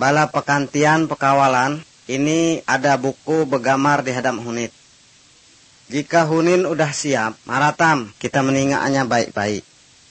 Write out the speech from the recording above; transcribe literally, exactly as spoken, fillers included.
bala pekantian pekawalan, ini ada buku begamar di hadap hunit. Jika hunin udah siap, maratam kita meninggalnya baik-baik.